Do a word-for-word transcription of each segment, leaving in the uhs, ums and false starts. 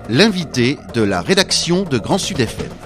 l'invité de la rédaction de Grand Sud F M.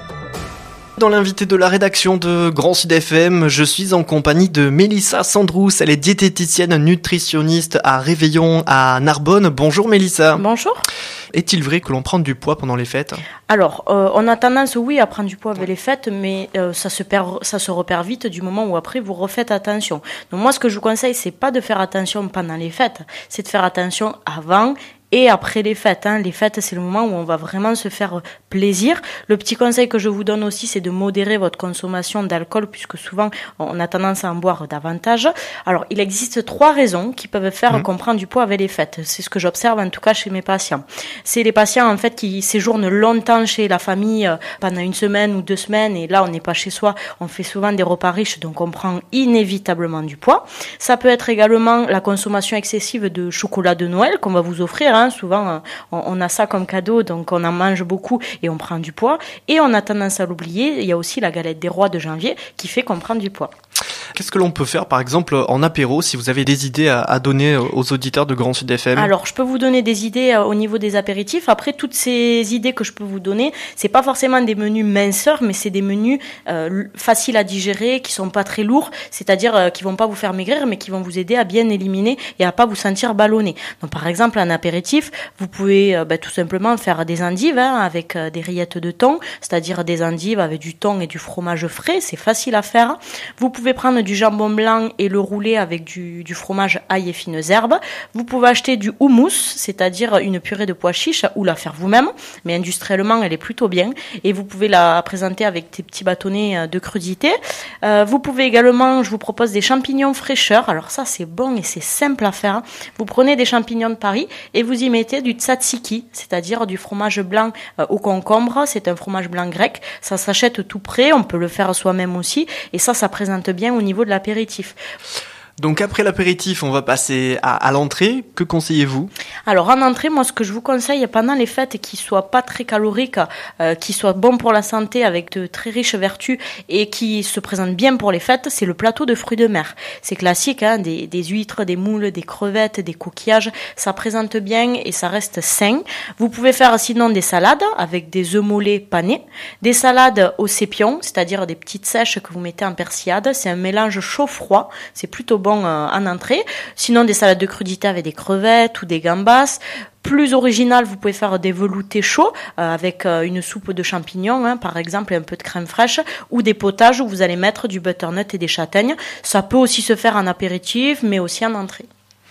Dans l'invité de la rédaction de Grand Sud F M, je suis en compagnie de Mélissa Sandrous. Elle est diététicienne nutritionniste à Réveillon à Narbonne. Bonjour Mélissa. Bonjour. Est-il vrai que l'on prend du poids pendant les fêtes ? Alors, euh, on a tendance, oui, à prendre du poids avec les fêtes, mais euh, ça se perd, ça se repère vite du moment où après vous refaites attention. Donc moi, ce que je vous conseille, c'est pas de faire attention pendant les fêtes, c'est de faire attention avant et après les fêtes. Hein. Les fêtes, c'est le moment où on va vraiment se faire plaisir. Le petit conseil que je vous donne aussi, c'est de modérer votre consommation d'alcool, puisque souvent, on a tendance à en boire davantage. Alors, il existe trois raisons qui peuvent faire mmh. qu'on prend du poids avec les fêtes. C'est ce que j'observe, en tout cas, chez mes patients. C'est les patients, en fait, qui séjournent longtemps chez la famille euh, pendant une semaine ou deux semaines, et là, on n'est pas chez soi. On fait souvent des repas riches, donc on prend inévitablement du poids. Ça peut être également la consommation excessive de chocolat de Noël qu'on va vous offrir, hein. Souvent, on a ça comme cadeau, donc on en mange beaucoup et on prend du poids. Et on a tendance à l'oublier, il y a aussi la galette des rois de janvier qui fait qu'on prend du poids. Qu'est-ce que l'on peut faire, par exemple, en apéro, si vous avez des idées à, à donner aux auditeurs de Grand Sud F M ? Alors, je peux vous donner des idées euh, au niveau des apéritifs. Après, toutes ces idées que je peux vous donner, c'est pas forcément des menus minceurs, mais c'est des menus euh, faciles à digérer, qui sont pas très lourds, c'est-à-dire euh, qui vont pas vous faire maigrir, mais qui vont vous aider à bien éliminer et à pas vous sentir ballonné. Donc, par exemple, en apéritif, vous pouvez euh, bah, tout simplement faire des endives hein, avec euh, des rillettes de thon, c'est-à-dire des endives avec du thon et du fromage frais. C'est facile à faire. Vous pouvez prendre du jambon blanc et le rouler avec du, du fromage ail et fines herbes. Vous pouvez acheter du houmous, c'est-à-dire une purée de pois chiches, ou la faire vous-même, mais industriellement elle est plutôt bien, et vous pouvez la présenter avec des petits bâtonnets de crudité. Euh, vous pouvez également, je vous propose des champignons fraîcheurs, alors ça c'est bon et c'est simple à faire. Vous prenez des champignons de Paris et vous y mettez du tzatziki, c'est-à-dire du fromage blanc euh, au concombre, c'est un fromage blanc grec, ça s'achète tout prêt, on peut le faire soi-même aussi, et ça, ça présente bien au niveau de l'apéritif. Donc après l'apéritif, on va passer à, à l'entrée. Que conseillez-vous ? Alors en entrée, moi ce que je vous conseille pendant les fêtes, qui soit pas très calorique, euh, qui soit bon pour la santé avec de très riches vertus et qui se présente bien pour les fêtes, c'est le plateau de fruits de mer. C'est classique, hein, des, des huîtres, des moules, des crevettes, des coquillages, ça présente bien et ça reste sain. Vous pouvez faire sinon des salades avec des œufs mollets panés, des salades au sépion, c'est-à-dire des petites sèches que vous mettez en persillade. C'est un mélange chaud-froid, c'est plutôt bon en entrée. Sinon, des salades de crudités avec des crevettes ou des gambas. Plus original, vous pouvez faire des veloutés chauds euh, avec euh, une soupe de champignons, hein, par exemple, et un peu de crème fraîche, ou des potages où vous allez mettre du butternut et des châtaignes. Ça peut aussi se faire en apéritif, mais aussi en entrée.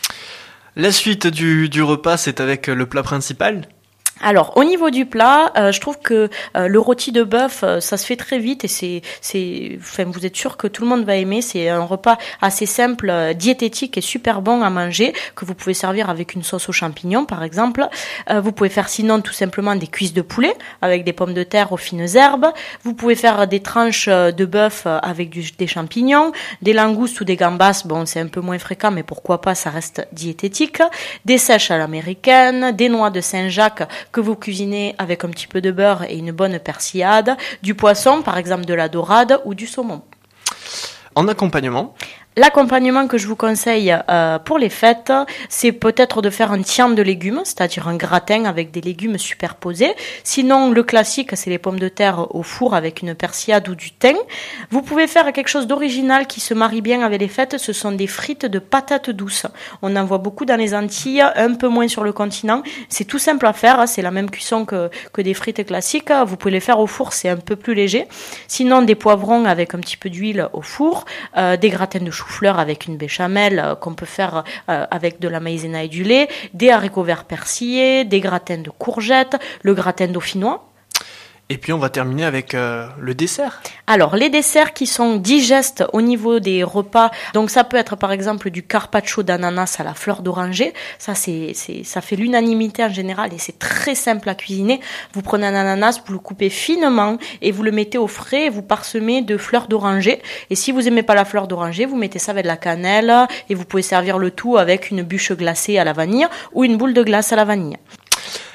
La suite du, du repas, c'est avec le plat principal ? Alors, au niveau du plat, euh, je trouve que euh, le rôti de bœuf, euh, ça se fait très vite et c'est, c'est, enfin, vous êtes sûr que tout le monde va aimer. C'est un repas assez simple, euh, diététique et super bon à manger, que vous pouvez servir avec une sauce aux champignons, par exemple. Euh, vous pouvez faire sinon tout simplement des cuisses de poulet avec des pommes de terre aux fines herbes. Vous pouvez faire des tranches de bœuf avec du, des champignons, des langoustes ou des gambas. Bon, c'est un peu moins fréquent, mais pourquoi pas, ça reste diététique. Des sèches à l'américaine, des noix de Saint-Jacques que vous cuisinez avec un petit peu de beurre et une bonne persillade, du poisson, par exemple de la dorade ou du saumon. En accompagnement ? L'accompagnement que je vous conseille euh, pour les fêtes, c'est peut-être de faire un tian de légumes, c'est-à-dire un gratin avec des légumes superposés. Sinon, le classique, c'est les pommes de terre au four avec une persillade ou du thym. Vous pouvez faire quelque chose d'original qui se marie bien avec les fêtes, ce sont des frites de patates douces. On en voit beaucoup dans les Antilles, un peu moins sur le continent. C'est tout simple à faire, c'est la même cuisson que, que des frites classiques. Vous pouvez les faire au four, c'est un peu plus léger. Sinon, des poivrons avec un petit peu d'huile au four, euh, des gratins de chou-fleur avec une béchamel euh, qu'on peut faire euh, avec de la maïzena et du lait, des haricots verts persillés, des gratins de courgettes, le gratin dauphinois. Et puis on va terminer avec euh, le dessert. Alors les desserts qui sont digestes au niveau des repas, donc ça peut être par exemple du carpaccio d'ananas à la fleur d'oranger. Ça c'est, c'est ça fait l'unanimité en général et c'est très simple à cuisiner. Vous prenez un ananas, vous le coupez finement et vous le mettez au frais et vous parsemez de fleurs d'oranger. Et si vous aimez pas la fleur d'oranger, vous mettez ça avec de la cannelle et vous pouvez servir le tout avec une bûche glacée à la vanille ou une boule de glace à la vanille.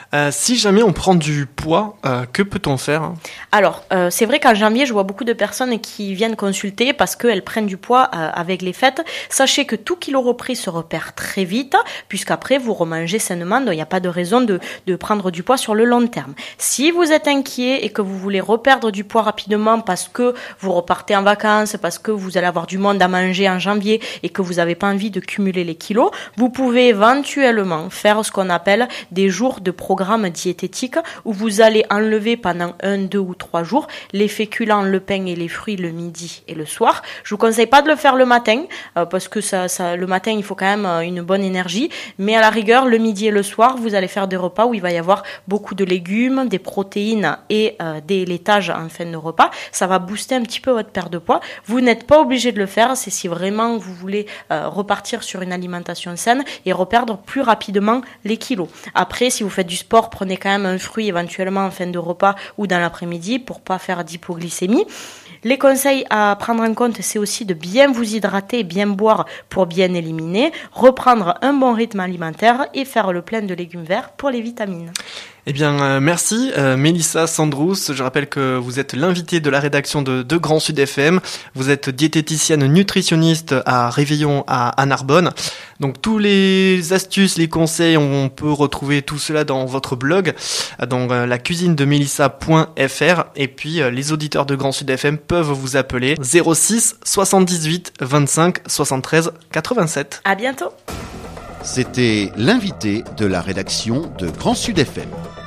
Euh, si jamais on prend du poids, euh, que peut-on faire ? Alors, euh, c'est vrai qu'en janvier, je vois beaucoup de personnes qui viennent consulter parce qu'elles prennent du poids euh, avec les fêtes. Sachez que tout kilo repris se repère très vite, puisqu'après, vous remangez sainement, donc il n'y a pas de raison de, de prendre du poids sur le long terme. Si vous êtes inquiet et que vous voulez reperdre du poids rapidement parce que vous repartez en vacances, parce que vous allez avoir du monde à manger en janvier et que vous n'avez pas envie de cumuler les kilos, vous pouvez éventuellement faire ce qu'on appelle des jours de programme diététique où vous allez enlever pendant un, deux ou trois jours les féculents, le pain et les fruits le midi et le soir. Je vous conseille pas de le faire le matin euh, parce que ça, ça, le matin il faut quand même euh, une bonne énergie, mais à la rigueur le midi et le soir vous allez faire des repas où il va y avoir beaucoup de légumes, des protéines et euh, des laitages en fin de repas. Ça va booster un petit peu votre perte de poids. Vous n'êtes pas obligé de le faire, c'est si vraiment vous voulez euh, repartir sur une alimentation saine et reperdre plus rapidement les kilos. Après, si vous faites du sport, prenez quand même un fruit éventuellement en fin de repas ou dans l'après-midi pour pas faire d'hypoglycémie. Les conseils à prendre en compte, c'est aussi de bien vous hydrater, bien boire pour bien éliminer, reprendre un bon rythme alimentaire et faire le plein de légumes verts pour les vitamines. Eh bien, euh, merci euh, Mélissa Sandrousse. Je rappelle que vous êtes l'invitée de la rédaction de, de Grand Sud F M. Vous êtes diététicienne nutritionniste à Réveillon à, à Narbonne. Donc tous les astuces, les conseils, on peut retrouver tout cela dans votre blog, dans euh, la cuisine de mélissa point f r. Et puis euh, les auditeurs de Grand Sud F M peuvent vous appeler zéro six soixante-dix-huit vingt-cinq soixante-treize quatre-vingt-sept. À bientôt. C'était l'invité de la rédaction de Grand Sud F M.